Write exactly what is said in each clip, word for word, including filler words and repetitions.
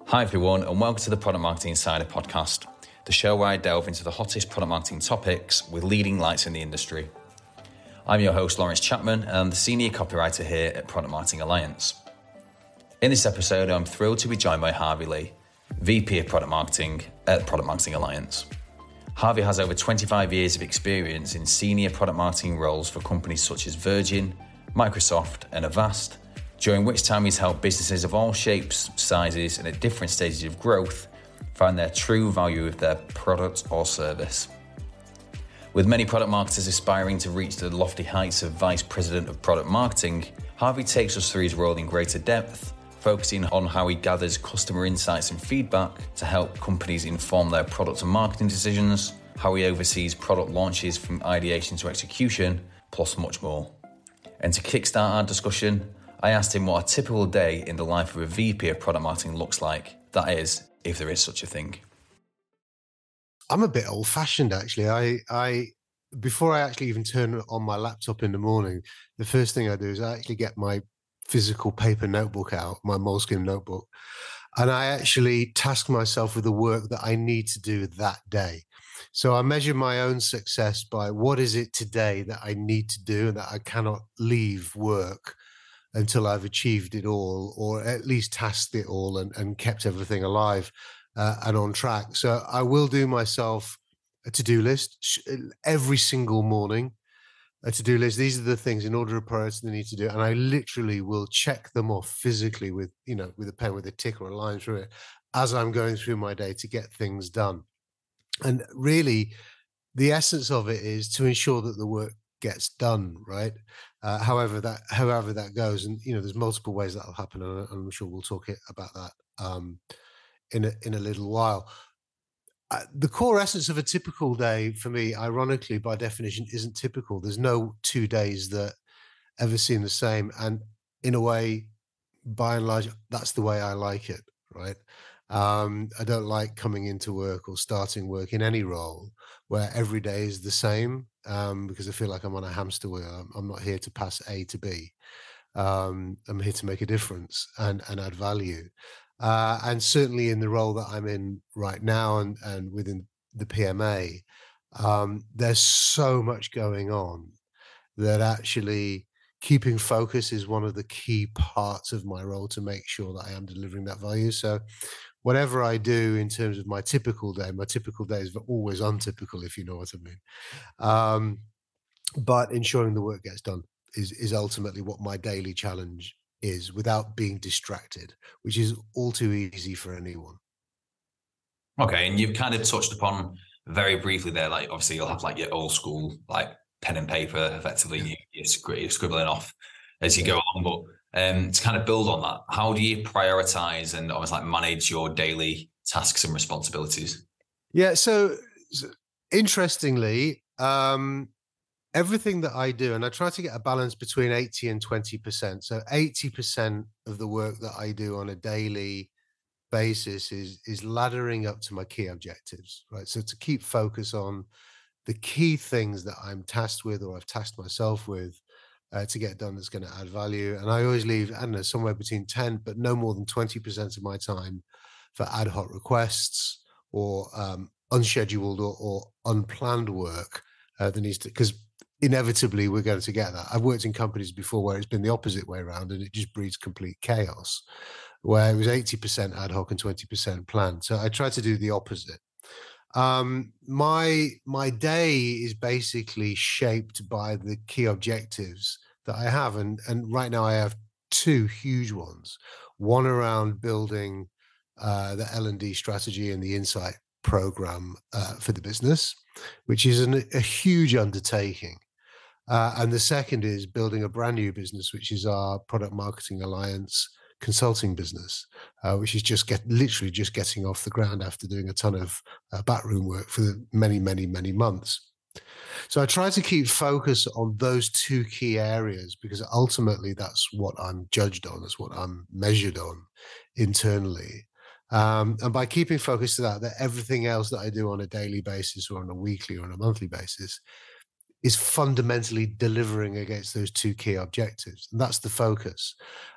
Hi everyone, and welcome to the Product Marketing Insider podcast, the show where I delve into the hottest product marketing topics with leading lights in the industry. I'm your host, Lawrence Chapman, and I'm the senior copywriter here at Product Marketing Alliance. In this episode, I'm thrilled to be joined by Harvey Lee, V P of Product Marketing at Product Marketing Alliance. Harvey has over twenty-five years of experience in senior product marketing roles for companies such as Virgin, Microsoft, and Avast, during which time he's helped businesses of all shapes, sizes, and at different stages of growth find their true value of their product or service. With many product marketers aspiring to reach the lofty heights of Vice President of Product Marketing, Harvey takes us through his role in greater depth, focusing on how he gathers customer insights and feedback to help companies inform their product and marketing decisions, how he oversees product launches from ideation to execution, plus much more. And to kickstart our discussion, I asked him what a typical day in the life of a V P of product marketing looks like. That is, if there is such a thing. I'm a bit old-fashioned, actually. I, I, before I actually even turn on my laptop in the morning, the first thing I do is I actually get my physical paper notebook out, my Moleskine notebook, and I actually task myself with the work that I need to do that day. So I measure my own success by what is it today that I need to do and that I cannot leave work until I've achieved it all, or at least tasked it all and, and kept everything alive uh, and on track. So I will do myself a to-do list every single morning, a to-do list. These are the things in order of priority they need to do. And I literally will check them off physically with, you know, with a pen, with a tick or a line through it as I'm going through my day to get things done. And really, the essence of it is to ensure that the work gets done, right? Uh, however that however that goes, and you know, there's multiple ways that'll happen, and I'm sure we'll talk it, about that um, in a, in a little while. Uh, the core essence of a typical day for me, ironically, by definition, isn't typical. There's no two days that ever seem the same, and in a way, by and large, that's the way I like it, right? Um, I don't like coming into work or starting work in any role where every day is the same, um, because I feel like I'm on a hamster wheel. I'm, I'm not here to pass A to B. Um, I'm here to make a difference and, and add value. Uh, and certainly in the role that I'm in right now and, and within the P M A, um, there's so much going on that actually keeping focus is one of the key parts of my role to make sure that I am delivering that value. So whatever I do in terms of my typical day, my typical day is always untypical, if you know what I mean. Um, but ensuring the work gets done is, is ultimately what my daily challenge is, without being distracted, which is all too easy for anyone. Okay, and you've kind of touched upon very briefly there, like obviously you'll have like your old school, like pen and paper, effectively you, you're, you're scribbling off as you yeah. go along, but Um, to kind of build on that, how do you prioritize and almost like manage your daily tasks and responsibilities? Yeah, so, so interestingly, um, everything that I do, and I try to get a balance between eighty and twenty percent. So eighty percent of the work that I do on a daily basis is, is laddering up to my key objectives, right? So to keep focus on the key things that I'm tasked with, or I've tasked myself with, Uh, to get done that's going to add value. And I always leave, I don't know, somewhere between ten, but no more than twenty percent of my time for ad hoc requests or um, unscheduled or, or unplanned work uh, that needs to, because inevitably we're going to get that. I've worked in companies before where it's been the opposite way around, and it just breeds complete chaos, where it was eighty percent ad hoc and twenty percent planned. So I try to do the opposite. Um, my my day is basically shaped by the key objectives that I have, and and right now I have two huge ones. One around building uh, the L and D strategy and the insight program uh, for the business, which is an, a huge undertaking. Uh, and the second is building a brand new business, which is our Product Marketing Alliance consulting business, uh, which is just get literally just getting off the ground after doing a ton of uh, backroom work for the many, many, many months. So I try to keep focus on those two key areas, because ultimately that's what I'm judged on, that's what I'm measured on internally. Um, and by keeping focus to that, that everything else that I do on a daily basis or on a weekly or on a monthly basis is fundamentally delivering against those two key objectives. And that's the focus.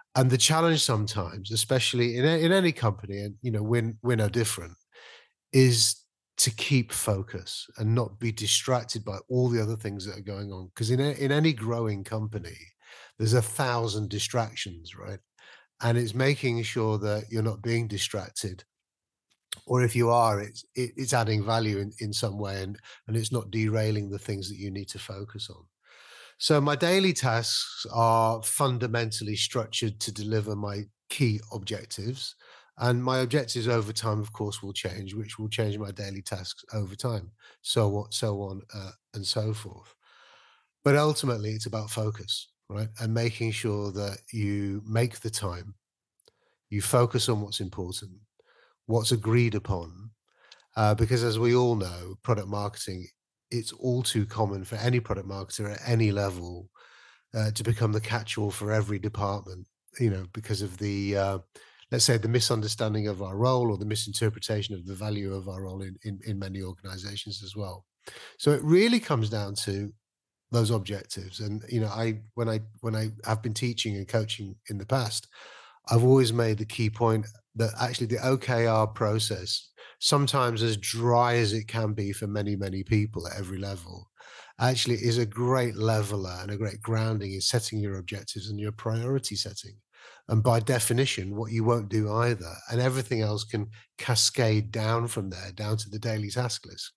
And the challenge sometimes, especially in, in any company, and you know, we're, we're no different, is to keep focus and not be distracted by all the other things that are going on. Because in, a, in any growing company, there's a thousand distractions, right? And it's making sure that you're not being distracted, or if you are, it's it, it's adding value in, in some way, and and it's not derailing the things that you need to focus on. So my daily tasks are fundamentally structured to deliver my key objectives. And my objectives over time, of course, will change, which will change my daily tasks over time, so on, so on, uh, and so forth. But ultimately, it's about focus, right? And making sure that you make the time, you focus on what's important, what's agreed upon, uh, because as we all know, product marketing, it's all too common for any product marketer at any level uh, to become the catch-all for every department, you know, because of the, uh, let's say, the misunderstanding of our role or the misinterpretation of the value of our role in, in, in many organizations as well. So it really comes down to those objectives. And, you know, I, when I, when I have been teaching and coaching in the past, I've always made the key point that actually the O K R process, sometimes as dry as it can be for many, many people at every level, actually is a great leveler and a great grounding in setting your objectives and your priority setting. And by definition, what you won't do either. And everything else can cascade down from there, down to the daily task list.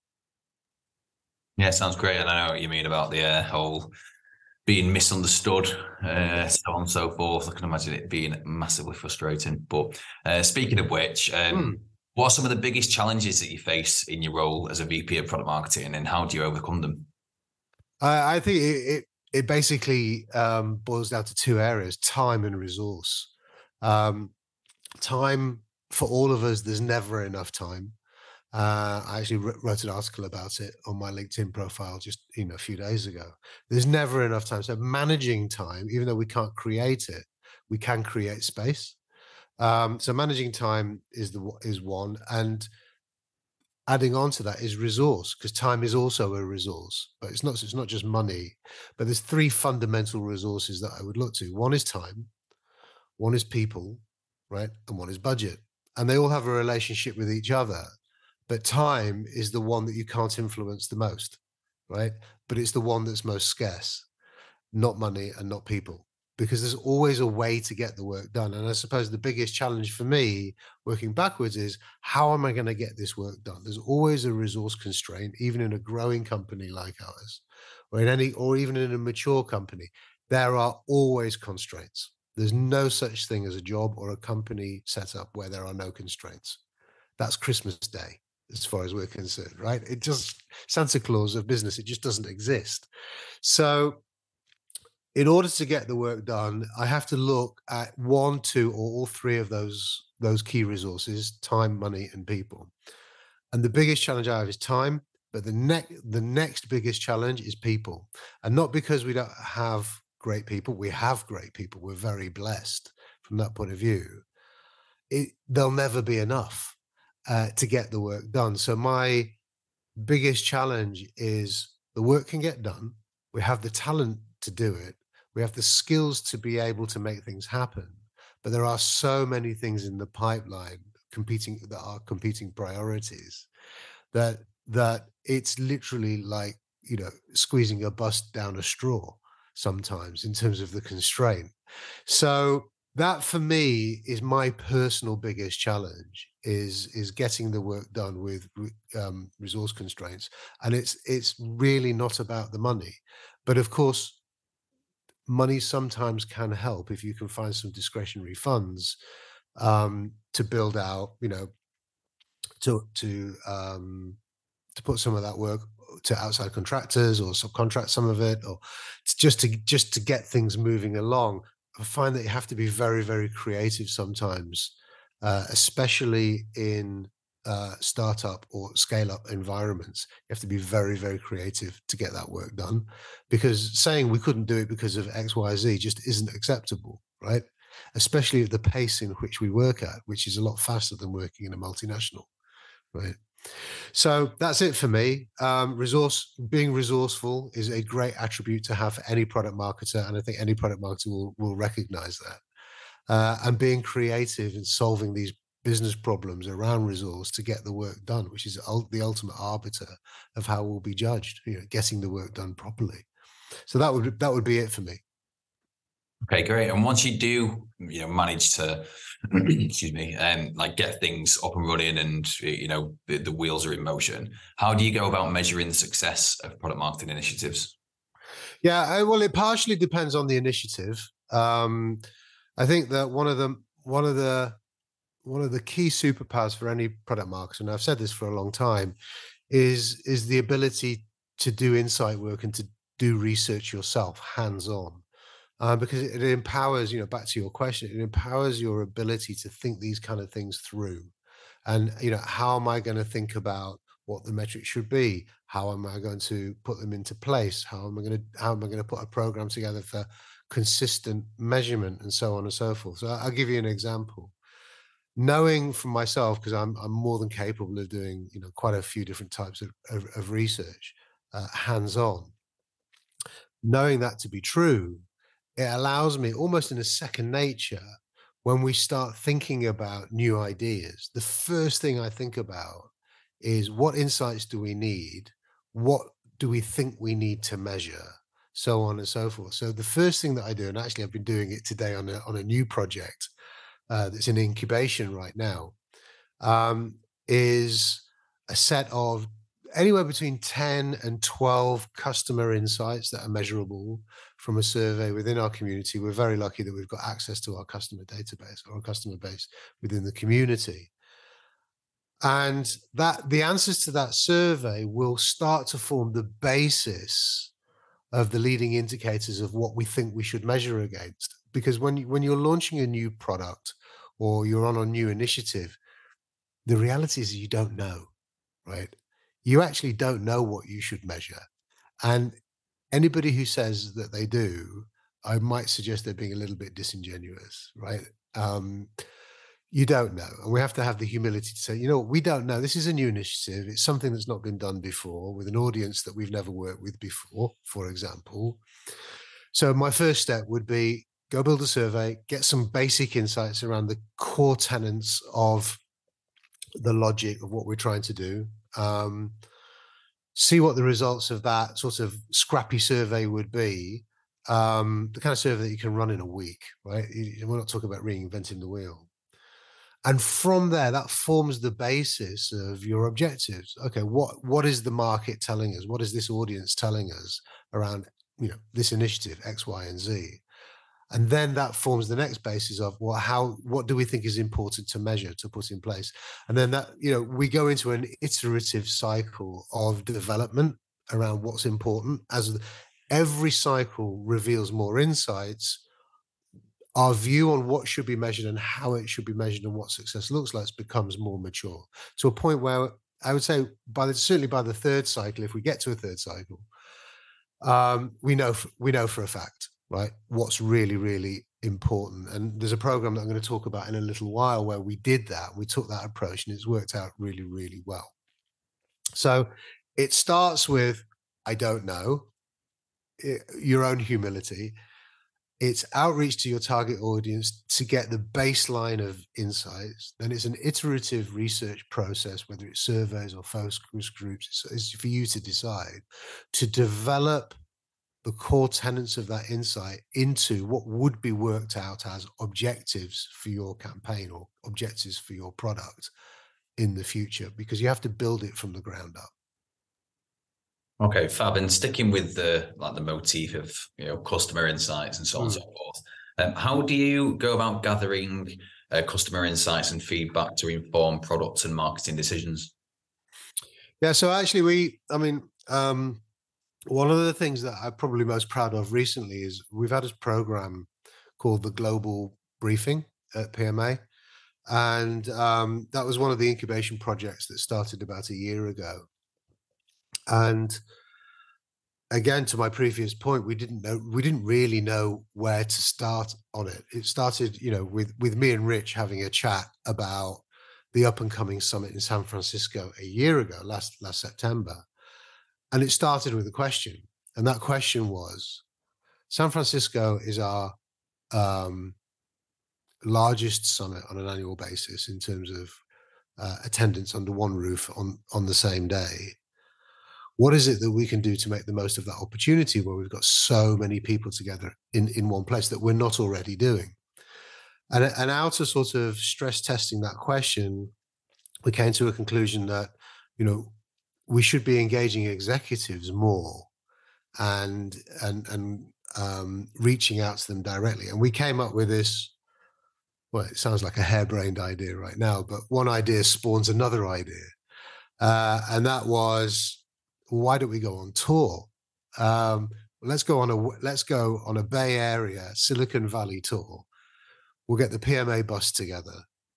Yeah, sounds great. And I know what you mean about the uh, whole being misunderstood, uh, so on and so forth. I can imagine it being massively frustrating. But uh, speaking of which, um, hmm. what are some of the biggest challenges that you face in your role as a V P of product marketing, and how do you overcome them? I, I think it, it, it basically um, boils down to two areas: time and resource. Um, time, for all of us, there's never enough time. Uh, I actually wrote an article about it on my LinkedIn profile just you know a few days ago. There's never enough time. So managing time, even though we can't create it, we can create space. Um, so managing time is the is one, and adding on to that is resource, because time is also a resource. But it's not it's not just money. But there's three fundamental resources that I would look to. One is time, one is people, right, and one is budget, and they all have a relationship with each other. But time is the one that you can't influence the most, right? But it's the one that's most scarce, not money and not people, because there's always a way to get the work done. And I suppose the biggest challenge for me working backwards is, how am I going to get this work done? There's always a resource constraint, even in a growing company like ours, or in any, or even in a mature company. There are always constraints. There's no such thing as a job or a company setup where there are no constraints. That's Christmas Day, as far as we're concerned, right? It just, Santa Claus of business, it just doesn't exist. So in order to get the work done, I have to look at one, two, or all three of those, those key resources: time, money, and people. And the biggest challenge I have is time, but the, ne- the next biggest challenge is people. And not because we don't have great people. We have great people. We're very blessed from that point of view. It, there'll never be enough uh, to get the work done. So my biggest challenge is the work can get done. We have the talent to do it. We have the skills to be able to make things happen. But there are so many things in the pipeline competing that are competing priorities that that it's literally like, you know, squeezing a bus down a straw sometimes in terms of the constraint. So that for me is my personal biggest challenge, is is getting the work done with um, resource constraints. And it's it's really not about the money. But of course, money sometimes can help if you can find some discretionary funds um, to build out, you know, to to um, to put some of that work to outside contractors or subcontract some of it, or just to just to get things moving along. I find that you have to be very, very creative sometimes, uh, especially in uh, startup or scale-up environments. You have to be very, very creative to get that work done, because saying we couldn't do it because of X, Y, Z just isn't acceptable, right? Especially at the pace in which we work at, which is a lot faster than working in a multinational, right? So that's it for me. Um, resource, being resourceful is a great attribute to have for any product marketer, and I think any product marketer will, will recognize that. uh, and being creative in solving these business problems around resource to get the work done, which is ul- the ultimate arbiter of how we'll be judged, you know, getting the work done properly. So that would that would be it for me. Okay, great. And once you do, you know, manage to, excuse me, um, like get things up and running, and you know the, the wheels are in motion, how do you go about measuring the success of product marketing initiatives? Yeah, well, it partially depends on the initiative. Um, I think that one of the one of the one of the key superpowers for any product marketer, and I've said this for a long time, is is the ability to do insight work and to do research yourself, hands on. Uh, because it, it empowers, you know, back to your question, it empowers your ability to think these kind of things through. And, you know, how am I going to think about what the metrics should be? How am I going to put them into place? How am I going to, how am I going to put a program together for consistent measurement and so on and so forth? So I'll give you an example. Knowing from myself, because I'm, I'm more than capable of doing, you know, quite a few different types of, of, of research, uh, hands on, knowing that to be true, it allows me almost in a second nature when we start thinking about new ideas. The first thing I think about is what insights do we need? What do we think we need to measure? So on and so forth. So the first thing that I do, and actually I've been doing it today on a, on a new project uh, that's in incubation right now, um, is a set of anywhere between ten and twelve customer insights that are measurable from a survey within our community. We're very lucky that we've got access to our customer database or our customer base within the community. And that the answers to that survey will start to form the basis of the leading indicators of what we think we should measure against. Because when, you, when you're launching a new product or you're on a new initiative, the reality is you don't know, right? You actually don't know what you should measure. And anybody who says that they do, I might suggest they're being a little bit disingenuous, right? Um, you don't know. And we have to have the humility to say, you know, we don't know. This is a new initiative. It's something that's not been done before with an audience that we've never worked with before, for example. So my first step would be go build a survey, get some basic insights around the core tenets of the logic of what we're trying to do. Um, see what the results of that sort of scrappy survey would be. Um, the kind of survey that you can run in a week, right? We're not talking about reinventing the wheel. And from there, that forms the basis of your objectives. Okay, what what is the market telling us? What is this audience telling us around, you know, this initiative X, Y, and Z? And then that forms the next basis of, well, how, what do we think is important to measure, to put in place? And then that, you know, we go into an iterative cycle of development around what's important. As every cycle reveals more insights, our view on what should be measured and how it should be measured and what success looks like becomes more mature, to a point where I would say by the, certainly by the third cycle, if we get to a third cycle, um, we know, we know for a fact, right, what's really, really important. And there's a program that I'm going to talk about in a little while where we did that. We took that approach and it's worked out really, really well. So it starts with, I don't know, it, your own humility. It's outreach to your target audience to get the baseline of insights. Then it's an iterative research process, whether it's surveys or focus groups. It's, it's for you to decide to develop the core tenets of that insight into what would be worked out as objectives for your campaign or objectives for your product in the future, because you have to build it from the ground up. Okay, fab. And sticking with the like the motif of, you know, customer insights and so on mm. and so forth, um, how do you go about gathering uh, customer insights and feedback to inform product and marketing decisions? Yeah, so actually, we, I mean, um, one of the things that I'm probably most proud of recently is we've had a program called the Global Briefing at P M A. And um, that was one of the incubation projects that started about a year ago. And again, to my previous point, we didn't know, we didn't really know where to start on it. It started, you know, with, with me and Rich having a chat about the up and coming summit in San Francisco a year ago, last, last September. And it started with a question. And that question was, San Francisco is our, um, largest summit on an annual basis in terms of uh, attendance under one roof on, on the same day. What is it that we can do to make the most of that opportunity where we've got so many people together in, in one place that we're not already doing? And, and out of sort of stress testing that question, we came to a conclusion that, you know, we should be engaging executives more and and and um, reaching out to them directly. And we came up with this, well, it sounds like a harebrained idea right now, but one idea spawns another idea. Uh, and that was, why don't we go on tour? Um, let's go on a let's go on a Bay Area, Silicon Valley tour. We'll get the P M A bus together,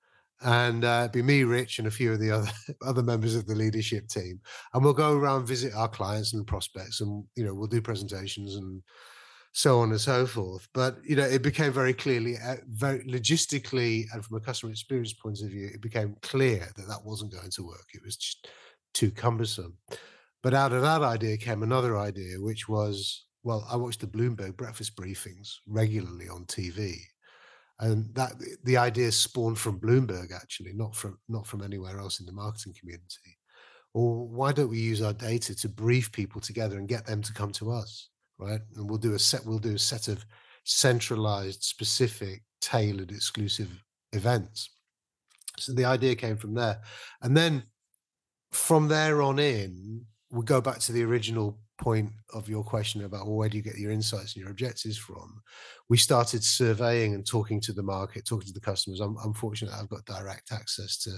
and uh, be me, Rich, and a few of the other other members of the leadership team, and we'll go around, visit our clients and prospects, and you know we'll do presentations and so on and so forth. But you know, it became very clearly, uh, very logistically, and from a customer experience point of view, it became clear that that wasn't going to work. It was just too cumbersome. But out of that idea came another idea, which was, well, I watched the Bloomberg breakfast briefings regularly on T V. And that the idea spawned from Bloomberg, actually, not from not from anywhere else in the marketing community. Or why don't we use our data to brief people together and get them to come to us, right? And we'll do a set we'll do a set of centralized, specific, tailored, exclusive events. So the idea came from there, and then from there on in, we'll go back to the original point of your question about, well, where do you get your insights and your objectives from? We started surveying and talking to the market, talking to the customers. I'm, I'm fortunate I've got direct access to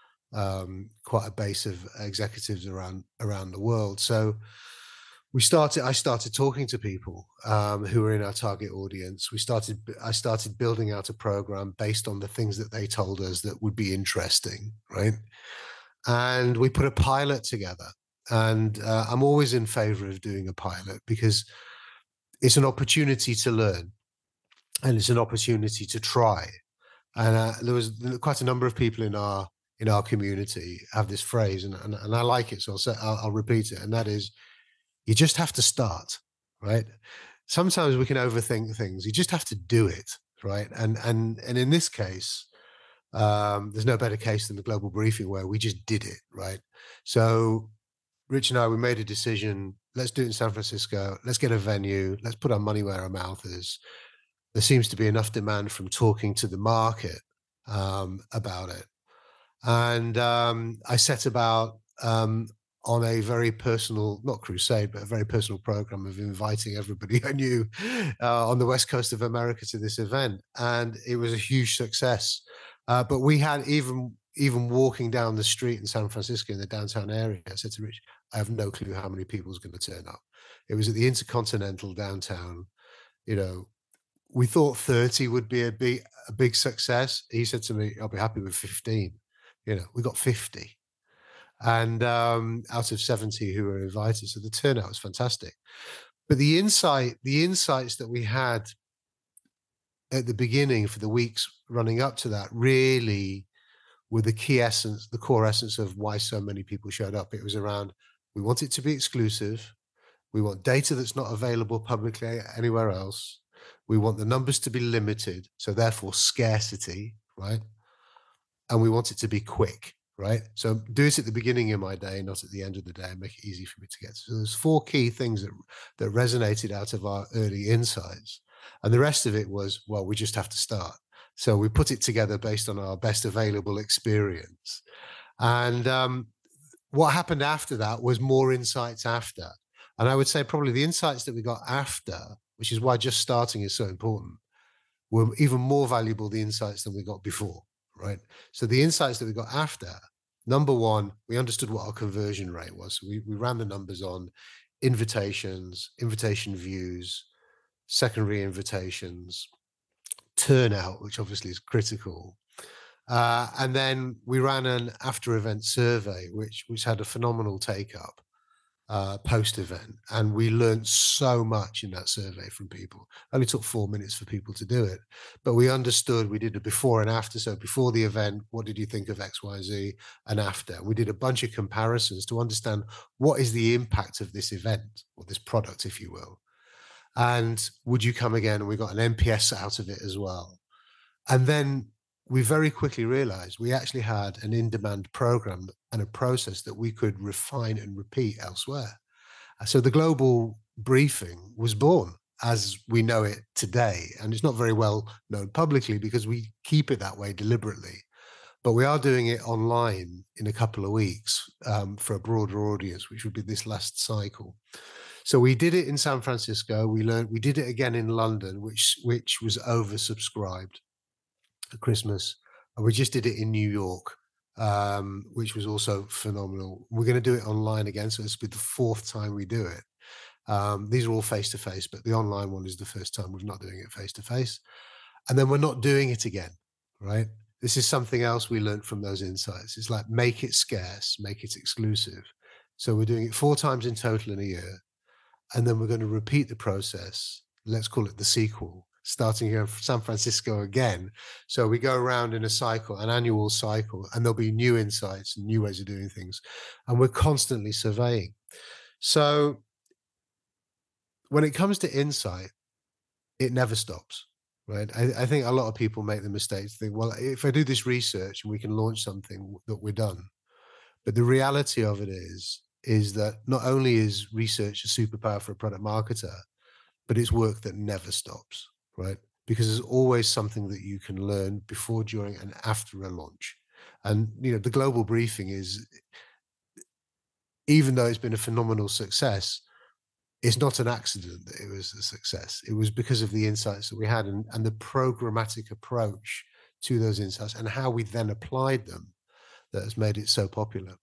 um, quite a base of executives around around the world. So we started. I started talking to people um, who were in our target audience. We started. I started building out a program based on the things that they told us that would be interesting, right? And we put a pilot together. And uh, I'm always in favor of doing a pilot because it's an opportunity to learn and it's an opportunity to try. And uh, there was quite a number of people in our in our community have this phrase, and, and, and I like it, so I'll, say, I'll, I'll repeat it. And that is, you just have to start, right? Sometimes we can overthink things. You just have to do it, right? And and and in this case, um, there's no better case than the global briefing where we just did it, right? So Rich and I, we made a decision, let's do it in San Francisco. Let's get a venue. Let's put our money where our mouth is. There seems to be enough demand from talking to the market um, about it. And um, I set about um, on a very personal, not crusade, but a very personal program of inviting everybody I knew uh, on the West Coast of America to this event. And it was a huge success. Uh, but we had even even walking down the street in San Francisco in the downtown area, I said to Rich, I have no clue how many people is going to turn up. It was at the Intercontinental downtown. You know, we thought thirty would be a big, a big success. He said to me, I'll be happy with fifteen. You know, we got fifty. And um, out of seventy who were invited. So the turnout was fantastic. But the insight, the insights that we had at the beginning for the weeks running up to that really were the key essence, the core essence of why so many people showed up. It was around, we want it to be exclusive. We want data that's not available publicly anywhere else. We want the numbers to be limited, so therefore scarcity, right? And we want it to be quick, right? So do it at the beginning of my day, not at the end of the day, and make it easy for me to get to. So there's four key things that, that resonated out of our early insights. And the rest of it was, well, we just have to start. So we put it together based on our best available experience. And um, what happened after that was more insights after. And I would say probably the insights that we got after, which is why just starting is so important, were even more valuable, the insights than we got before, right? So the insights that we got after, number one, we understood what our conversion rate was. So we, we ran the numbers on invitations, invitation views, secondary invitations, turnout, which obviously is critical. Uh, and then we ran an after-event survey, which which had a phenomenal take-up uh, post-event. And we learned so much in that survey from people. It only took four minutes for people to do it. But we understood, we did a before and after. So before the event, what did you think of X, Y, Z? And after, we did a bunch of comparisons to understand what is the impact of this event, or this product, if you will. And would you come again? And we got an N P S out of it as well. And then we very quickly realized we actually had an in-demand program and a process that we could refine and repeat elsewhere. So the global briefing was born as we know it today. And it's not very well known publicly because we keep it that way deliberately. But we are doing it online in a couple of weeks um, for a broader audience, which would be this last cycle. So we did it in San Francisco. We learned, we did it again in London, which which was oversubscribed at Christmas. And we just did it in New York, um, which was also phenomenal. We're going to do it online again. So it's be the fourth time we do it. Um, these are all face-to-face, but the online one is the first time we're not doing it face-to-face. And then we're not doing it again, right? This is something else we learned from those insights. It's like, make it scarce, make it exclusive. So we're doing it four times in total in a year. And then we're going to repeat the process. Let's call it the sequel, starting here in San Francisco again. So we go around in a cycle, an annual cycle, and there'll be new insights and new ways of doing things. And we're constantly surveying. So when it comes to insight, it never stops. Right. I, I think a lot of people make the mistake to think, well, if I do this research and we can launch something, that we're done. But the reality of it is, is that not only is research a superpower for a product marketer, but it's work that never stops, right? Because there's always something that you can learn before, during, and after a launch. And, you know, the global briefing is, even though it's been a phenomenal success, it's not an accident that it was a success. It was because of the insights that we had and, and the programmatic approach to those insights and how we then applied them that has made it so popular.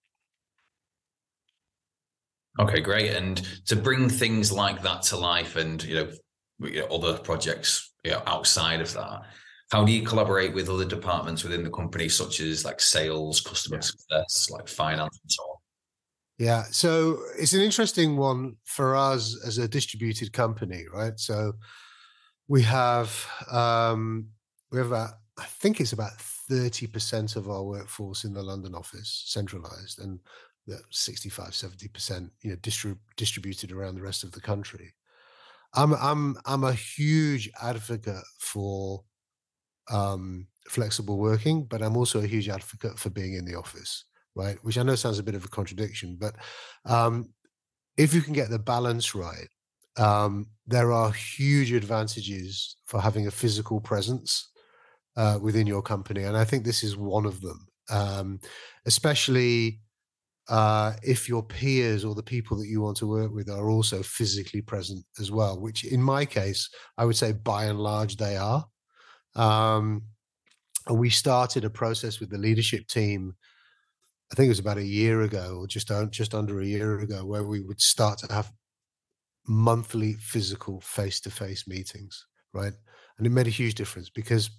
Okay, great. And to bring things like that to life and, you know, you know other projects, you know, outside of that, how do you collaborate with other departments within the company, such as like sales, customer yeah. success, like finance and so on? Yeah, so it's an interesting one for us as a distributed company, right? So we have um, we have about, I think it's about thirty percent of our workforce in the London office centralized, and the sixty-five, seventy percent, you know, distrib- distributed around the rest of the country. I'm I'm I'm a huge advocate for um, flexible working, but I'm also a huge advocate for being in the office. Right, which I know sounds a bit of a contradiction, but um, if you can get the balance right, um, there are huge advantages for having a physical presence uh, within your company, and I think this is one of them. Um, especially uh, if your peers or the people that you want to work with are also physically present as well, which in my case, I would say by and large they are. Um, and we started a process with the leadership team, I think it was about a year ago, or just, just under a year ago, where we would start to have monthly physical face-to-face meetings, right? And it made a huge difference because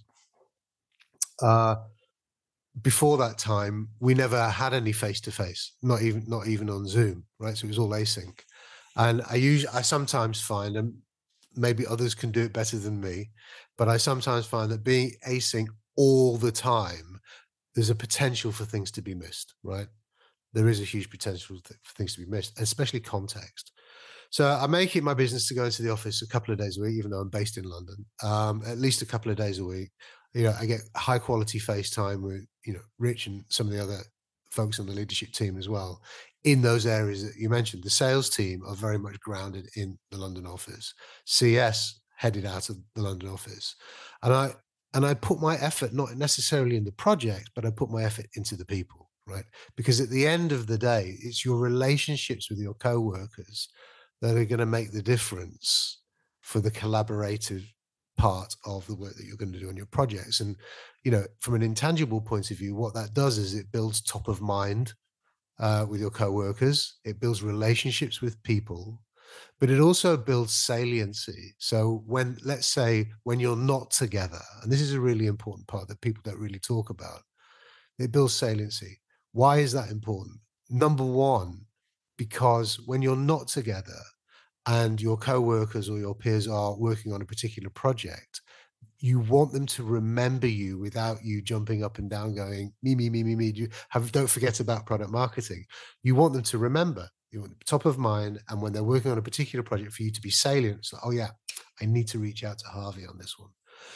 uh, before that time, we never had any face-to-face, not even not even on Zoom, right? So it was all async. And I usually, I sometimes find, and maybe others can do it better than me, but I sometimes find that being async all the time, there's a potential for things to be missed, right? There is a huge potential for things to be missed, especially context. So I make it my business to go into the office a couple of days a week, even though I'm based in London, um, at least a couple of days a week. You know, I get high quality face time with, you know, Rich and some of the other folks on the leadership team as well. In those areas that you mentioned, the sales team are very much grounded in the London office. C S headed out of the London office. And I, And I put my effort, not necessarily in the project, but I put my effort into the people, right? Because at the end of the day, it's your relationships with your co-workers that are going to make the difference for the collaborative part of the work that you're going to do on your projects. And, you know, from an intangible point of view, what that does is it builds top of mind uh, with your co-workers. It builds relationships with people. But it also builds saliency. So when, let's say, when you're not together, and this is a really important part that people don't really talk about, it builds saliency. Why is that important? Number one, because when you're not together and your co-workers or your peers are working on a particular project, you want them to remember you without you jumping up and down going, me, me, me, me, me. You have, don't forget about product marketing. You want them to remember. You want top of mind, and when they're working on a particular project, for you to be salient. So, oh yeah, I need to reach out to Harvey on this one.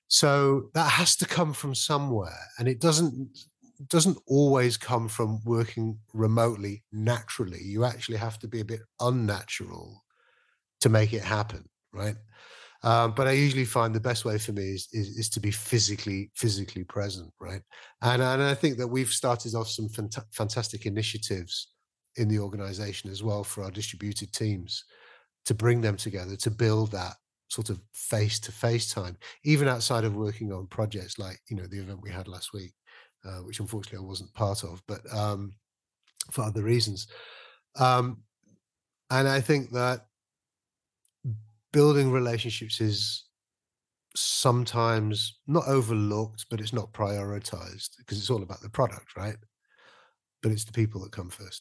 So that has to come from somewhere, and it doesn't doesn't always come from working remotely naturally. You actually have to be a bit unnatural to make it happen, right? Um, but I usually find the best way for me is, is is to be physically physically present, right? And and I think that we've started off some fant- fantastic initiatives in the organization as well for our distributed teams to bring them together to build that sort of face to face time, even outside of working on projects like you know the event we had last week, uh, which unfortunately I wasn't part of, but um, for other reasons. Um, and I think that building relationships is sometimes not overlooked, but it's not prioritized because it's all about the product, right? But it's the people that come first.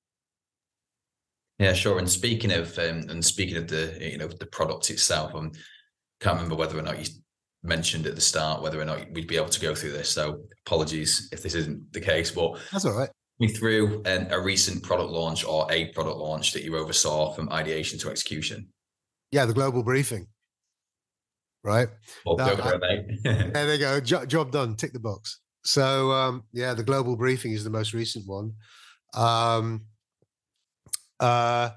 Yeah, sure. And speaking of um, and speaking of the you know the product itself, I can't remember whether or not you mentioned at the start whether or not we'd be able to go through this. So apologies if this isn't the case. But that's all right. Me through an, a recent product launch or a product launch that you oversaw from ideation to execution. Yeah, the global briefing. Right. Well, that, go for it, mate. There they go. Jo- job done. Tick the box. So um, yeah, the global briefing is the most recent one. Um, uh,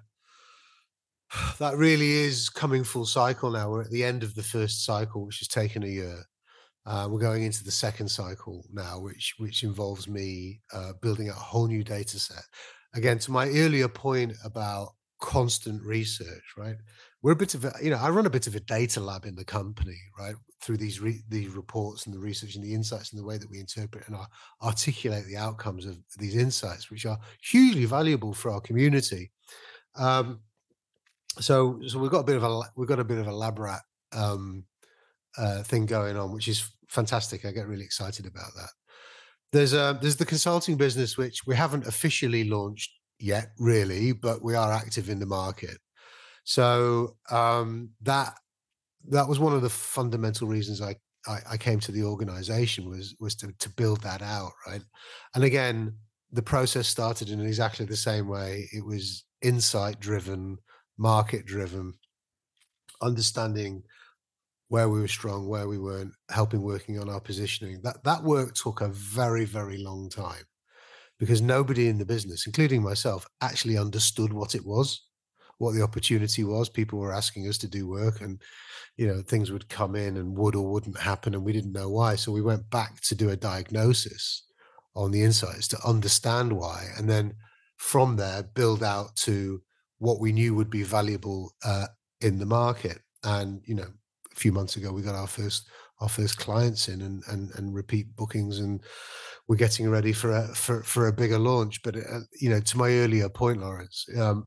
that really is coming full cycle now. We're at the end of the first cycle, which has taken a year. Uh, we're going into the second cycle now, which which involves me uh, building out a whole new data set. Again, to my earlier point about constant research, right? We're a bit of a, you know, I run a bit of a data lab in the company, right? Through these re- these reports and the research and the insights and the way that we interpret and articulate the outcomes of these insights, which are hugely valuable for our community. Um, so, so we've got a bit of a we've got a bit of a lab rat um, uh, thing going on, which is fantastic. I get really excited about that. There's a there's the consulting business, which we haven't officially launched yet, really, but we are active in the market. So um, that that was one of the fundamental reasons I, I, I came to the organization was was to, to build that out, right? And again, the process started in exactly the same way. It was insight driven, market driven, understanding where we were strong, where we weren't, helping working on our positioning. That that work took a very, very long time because nobody in the business, including myself, actually understood what it was, what the opportunity was. People were asking us to do work and, you know, things would come in and would or wouldn't happen and we didn't know why. So we went back to do a diagnosis on the insights to understand why. And then from there, build out to what we knew would be valuable uh, in the market. And, you know, a few months ago, we got our first our first clients in and and, and repeat bookings, and we're getting ready for a for, for a bigger launch. But uh, you know, to my earlier point, Lawrence, um,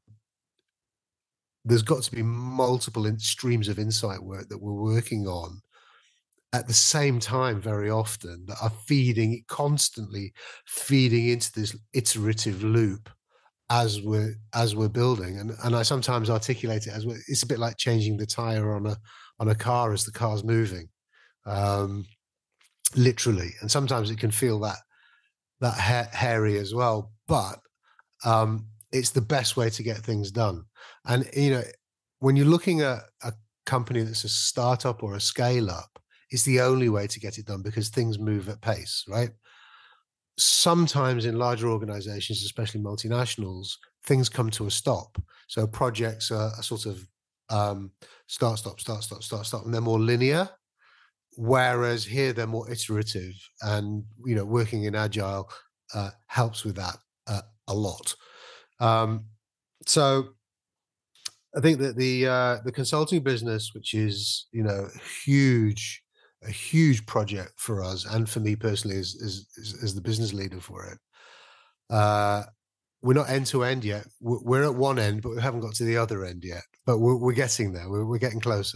there's got to be multiple in streams of insight work that we're working on at the same time very often that are feeding constantly feeding into this iterative loop as we're as we're building. And and I sometimes articulate it as well, it's a bit like changing the tire on a on a car as the car's moving, um, literally. And sometimes it can feel that that ha- hairy as well, but um, it's the best way to get things done. And you know, when you're looking at a company that's a startup or a scale up, it's the only way to get it done because things move at pace, right? Sometimes in larger organizations, especially multinationals, things come to a stop. So projects are, are sort of um, start, stop, start, stop, start, stop, and they're more linear. Whereas here they're more iterative, and you know, working in agile uh, helps with that uh, a lot. Um, so I think that the uh, the consulting business, which is you know huge, a huge project for us and for me personally as as, as the business leader for it. Uh, we're not end to end yet. We're at one end, but we haven't got to the other end yet. But we're, we're getting there. We're, we're getting closer.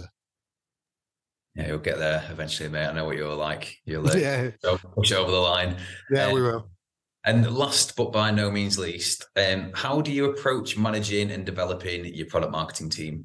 Yeah, you'll get there eventually, mate. I know what you're like. You'll uh, yeah. push over the line. Yeah, um, we will. And last but by no means least, um, how do you approach managing and developing your product marketing team?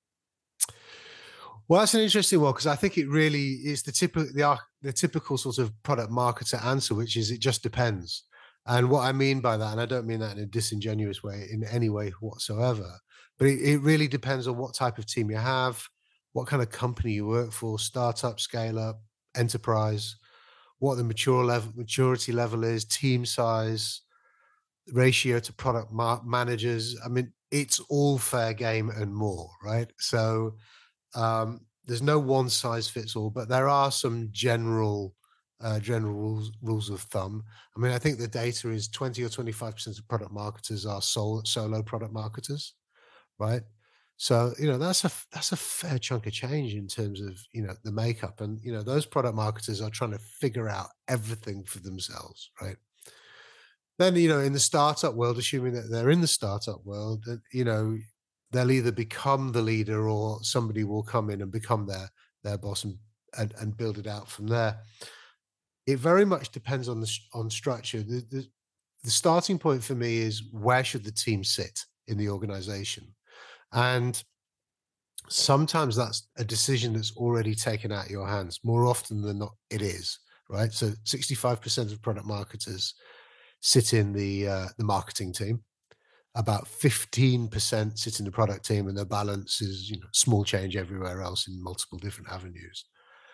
Well, that's an interesting one because I think it really is the typical the, the typical sort of product marketer answer, which is it just depends. And what I mean by that, and I don't mean that in a disingenuous way in any way whatsoever, but it, it really depends on what type of team you have, what kind of company you work for, startup, scale up, enterprise, what the mature level, maturity level is, team size, ratio to product ma- managers. I mean, it's all fair game and more, right? So um, there's no one size fits all, but there are some general uh, general rules rules of thumb. I mean, I think the data is twenty or twenty-five percent of product marketers are solo, solo product marketers, right? So, you know, that's a that's a fair chunk of change in terms of, you know, the makeup. And, you know, those product marketers are trying to figure out everything for themselves, right? Then, you know, in the startup world, assuming that they're in the startup world, that, you know, they'll either become the leader or somebody will come in and become their their boss and and, and build it out from there. It very much depends on the s- on structure. The, the the starting point for me is, where should the team sit in the organization? And sometimes that's a decision that's already taken out of your hands. More often than not, it is, right? So sixty-five percent of product marketers sit in the uh, the marketing team. About fifteen percent sit in the product team, and the balance is, you know, small change everywhere else in multiple different avenues.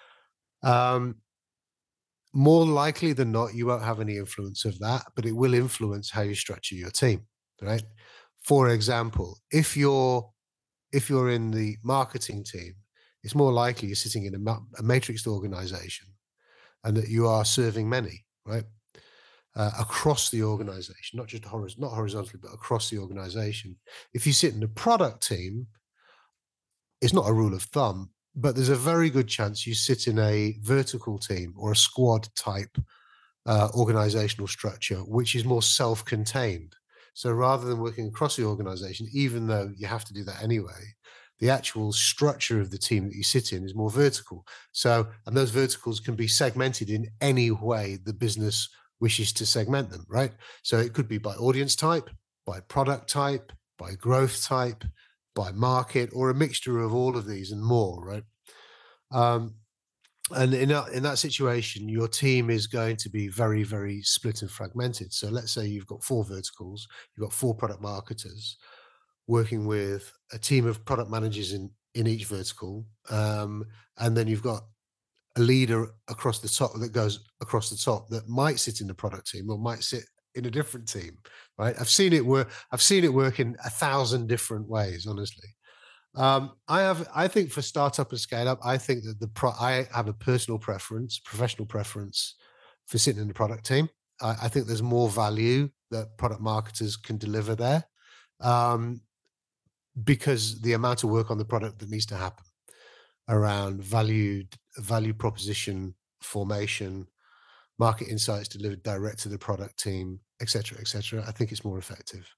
Um, More likely than not, you won't have any influence of that, but it will influence how you structure your team, right? For example, if you're if you're in the marketing team, it's more likely you're sitting in a, ma- a matrixed organization and that you are serving many, right? Uh, across the organization, not just horiz- not horizontally, but across the organization. If you sit in the product team, it's not a rule of thumb, but there's a very good chance you sit in a vertical team or a squad type uh, organizational structure, which is more self-contained. So rather than working across the organization, even though you have to do that anyway, the actual structure of the team that you sit in is more vertical. So, and those verticals can be segmented in any way the business wishes to segment them, right? So it could be by audience type, by product type, by growth type, by market, or a mixture of all of these and more, right? Um, and in that, in that situation, your team is going to be very, very split and fragmented. So let's say you've got four verticals, you've got four product marketers working with a team of product managers in, in each vertical. Um, and then you've got a leader across the top that goes across the top that might sit in the product team or might sit in a different team, right? I've seen it work. I've seen it work in a thousand different ways, honestly. Um, I have, I think for startup and scale up, I think that the pro, I have a personal preference, professional preference for sitting in the product team. I, I think there's more value that product marketers can deliver there, um, because the amount of work on the product that needs to happen around value, value proposition formation, market insights delivered direct to the product team, et cetera, et cetera. I think it's more effective.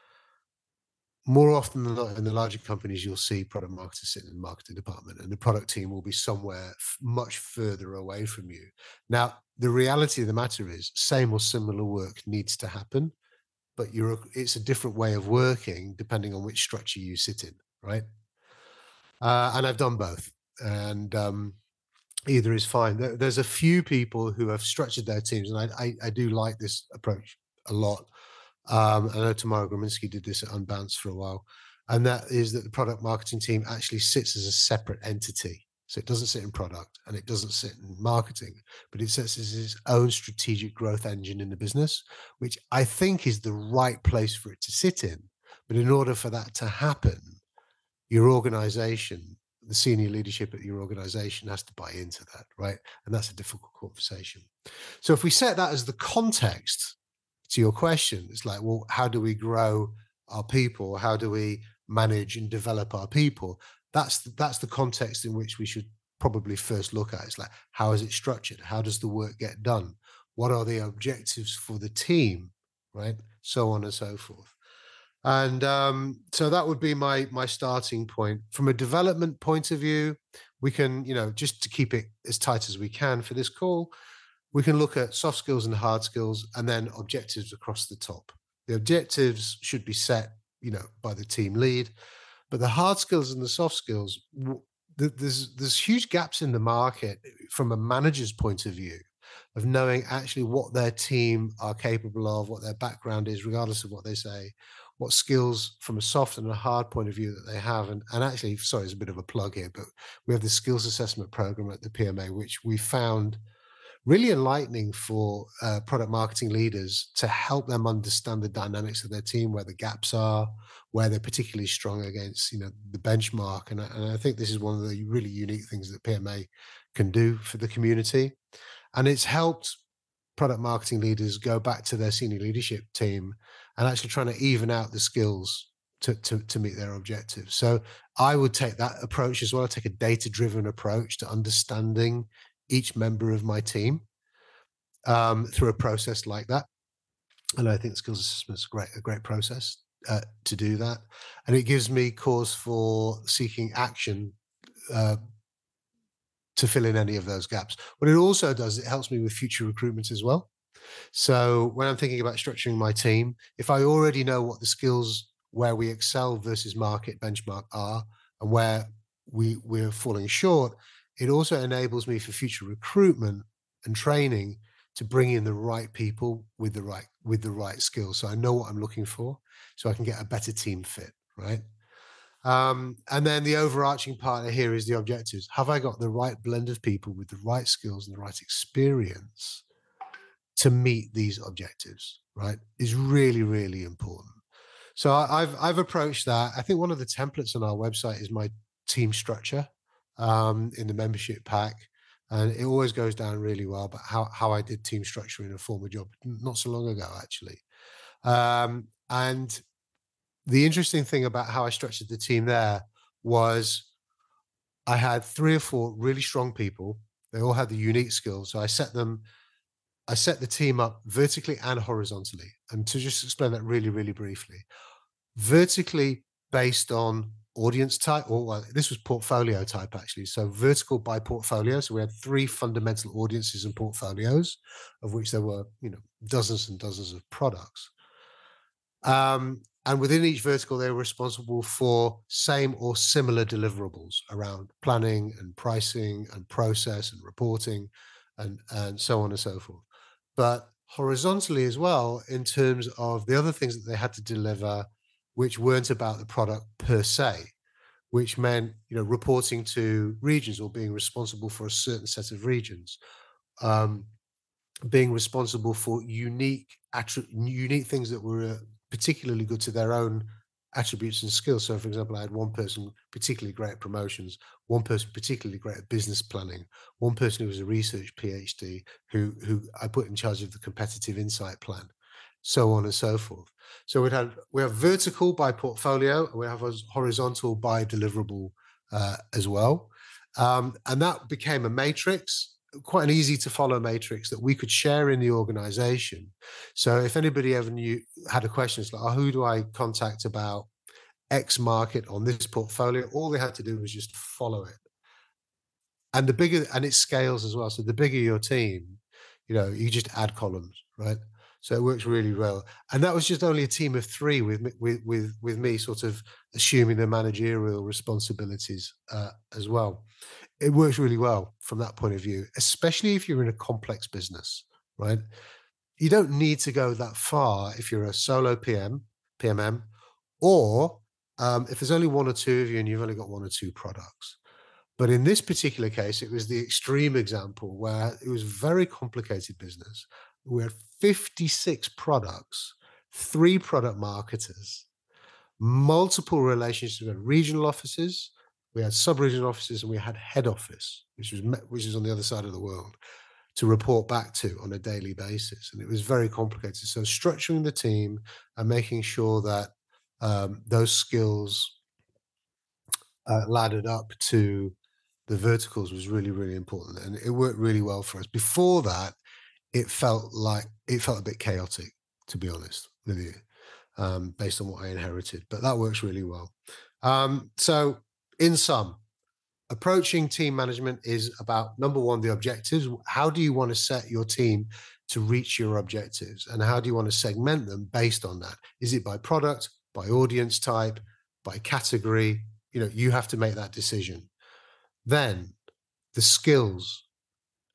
More often than not, in the larger companies, you'll see product marketers sitting in the marketing department, and the product team will be somewhere f- much further away from you. Now, the reality of the matter is, same or similar work needs to happen, but you're it's a different way of working depending on which structure you sit in, right? Uh, and I've done both, and um, either is fine. There, there's a few people who have structured their teams, and I, I, I do like this approach a lot. Um, I know Tamara Grominski did this at Unbounce for a while, and that is that the product marketing team actually sits as a separate entity. So it doesn't sit in product and it doesn't sit in marketing, but it sits as its own strategic growth engine in the business, which I think is the right place for it to sit in. But in order for that to happen, your organization, the senior leadership at your organization has to buy into that, right? And that's a difficult conversation. So if we set that as the context to your question, it's like, well, how do we grow our people? How do we manage and develop our people? That's the, that's the context in which we should probably first look at. It's like, how is it structured? How does the work get done? What are the objectives for the team, right? So on and so forth. And um, so that would be my my starting point. From a development point of view, we can, you know, just to keep it as tight as we can for this call, we can look at soft skills and hard skills, and then objectives across the top. The objectives should be set, you know, by the team lead, but the hard skills and the soft skills, there's there's huge gaps in the market from a manager's point of view of knowing actually what their team are capable of, what their background is, regardless of what they say, what skills from a soft and a hard point of view that they have. And, and actually, sorry, it's a bit of a plug here, but we have the skills assessment program at the P M A, which we found really enlightening for uh, product marketing leaders to help them understand the dynamics of their team, where the gaps are, where they're particularly strong against, you know, the benchmark. And I, and I think this is one of the really unique things that P M A can do for the community. And it's helped product marketing leaders go back to their senior leadership team and actually trying to even out the skills to, to, to meet their objectives. So I would take that approach as well. I take a data-driven approach to understanding each member of my team um, through a process like that. And I think skills assessment is a great, a great process uh, to do that. And it gives me cause for seeking action uh, to fill in any of those gaps. What it also does, it helps me with future recruitment as well. So when I'm thinking about structuring my team, if I already know what the skills where we excel versus market benchmark are and where we, we're falling short, it also enables me for future recruitment and training to bring in the right people with the right with the right skills. So I know what I'm looking for, so I can get a better team fit, right? Um, and then the overarching part here is the objectives. Have I got the right blend of people with the right skills and the right experience to meet these objectives, right? Is really, really important. So I, I've I've approached that. I think one of the templates on our website is my team structure um, in the membership pack. And it always goes down really well, but how, how I did team structure in a former job, not so long ago, actually. Um, and the interesting thing about how I structured the team there was I had three or four really strong people. They all had the unique skills. So I set them, I set the team up vertically and horizontally. And to just explain that really, really briefly, vertically based on audience type, or well, this was portfolio type actually. So vertical by portfolio. So we had three fundamental audiences and portfolios, of which there were, you know, dozens and dozens of products. Um, and within each vertical, they were responsible for same or similar deliverables around planning and pricing and process and reporting and, and so on and so forth. But horizontally as well, in terms of the other things that they had to deliver, which weren't about the product per se, which meant, you know, reporting to regions or being responsible for a certain set of regions, um, being responsible for unique unique things that were uh, particularly good to their own attributes and skills. So, for example, I had one person particularly great at promotions, one person particularly great at business planning, one person who was a research PhD who who I put in charge of the competitive insight plan, so on and so forth. So we have we have vertical by portfolio, and we have horizontal by deliverable uh, as well, um, and that became a matrix, quite an easy to follow matrix that we could share in the organization. So if anybody ever knew had a question, it's like, oh, who do I contact about X market on this portfolio? All they had to do was just follow it, and the bigger, and it scales as well. So the bigger your team, you know, you just add columns, right? So it works really well. And that was just only a team of three with me, with, with, with me sort of assuming the managerial responsibilities uh, as well. It works really well from that point of view, especially if you're in a complex business, right? You don't need to go that far if you're a solo P M, P M M, or um, if there's only one or two of you and you've only got one or two products. But in this particular case, it was the extreme example where it was very complicated business. We had fifty-six products, three product marketers, multiple relationships. We had regional offices, we had sub-regional offices, and we had head office, which was which is on the other side of the world, to report back to on a daily basis. And it was very complicated. So structuring the team and making sure that um, those skills uh, laddered up to the verticals was really, really important. And it worked really well for us. Before that, it felt like it felt a bit chaotic, to be honest with you, um, based on what I inherited. But that works really well. Um, so, in sum, approaching team management is about, number one, the objectives. How do you want to set your team to reach your objectives, and how do you want to segment them based on that? Is it by product, by audience type, by category? You know, you have to make that decision. Then, the skills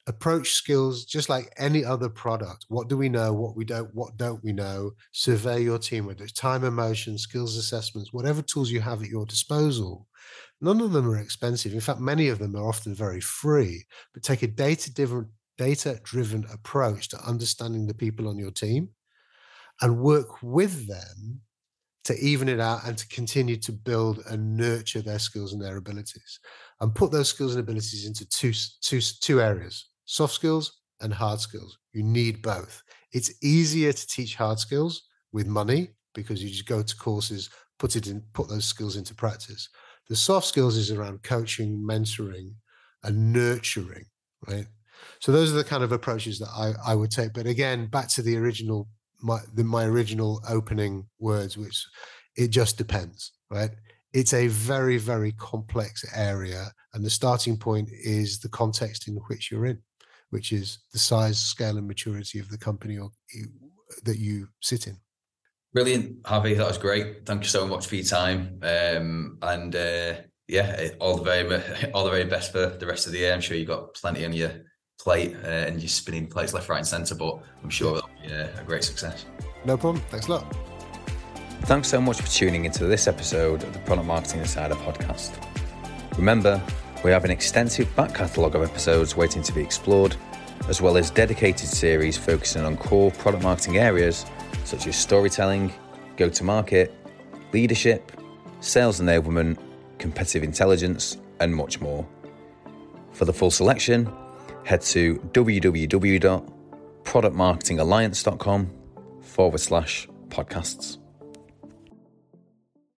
approach skills just like any other product. What do we know? What we don't, what don't we know? Survey your team, whether it's time and motion, skills assessments, whatever tools you have at your disposal. None of them are expensive. In fact, many of them are often very free, but take a data-driven, data-driven approach to understanding the people on your team and work with them to even it out and to continue to build and nurture their skills and their abilities, and put those skills and abilities into two, two, two areas, soft skills and hard skills. You need both. It's easier to teach hard skills with money because you just go to courses, put it in, put those skills into practice. The soft skills is around coaching, mentoring, and nurturing, right? So those are the kind of approaches that I, I would take. But again, back to the original My, the, my original opening words, which it just depends, right? It's a very, very complex area. And the starting point is the context in which you're in, which is the size, scale, and maturity of the company or, you, that you sit in. Brilliant, Harvey. That was great. Thank you so much for your time. Um, and uh, yeah, all the very, all the very best for the rest of the year. I'm sure you've got plenty on your plate uh, and you're spinning plates left, right, and centre, but I'm sure it'll be a, a great success. No problem. Thanks a lot. Thanks so much for tuning into this episode of the Product Marketing Insider podcast. Remember, we have an extensive back catalogue of episodes waiting to be explored, as well as dedicated series focusing on core product marketing areas such as storytelling, go-to-market, leadership, sales enablement, competitive intelligence, and much more. For the full selection, head to www.productmarketingalliance.com forward slash podcasts.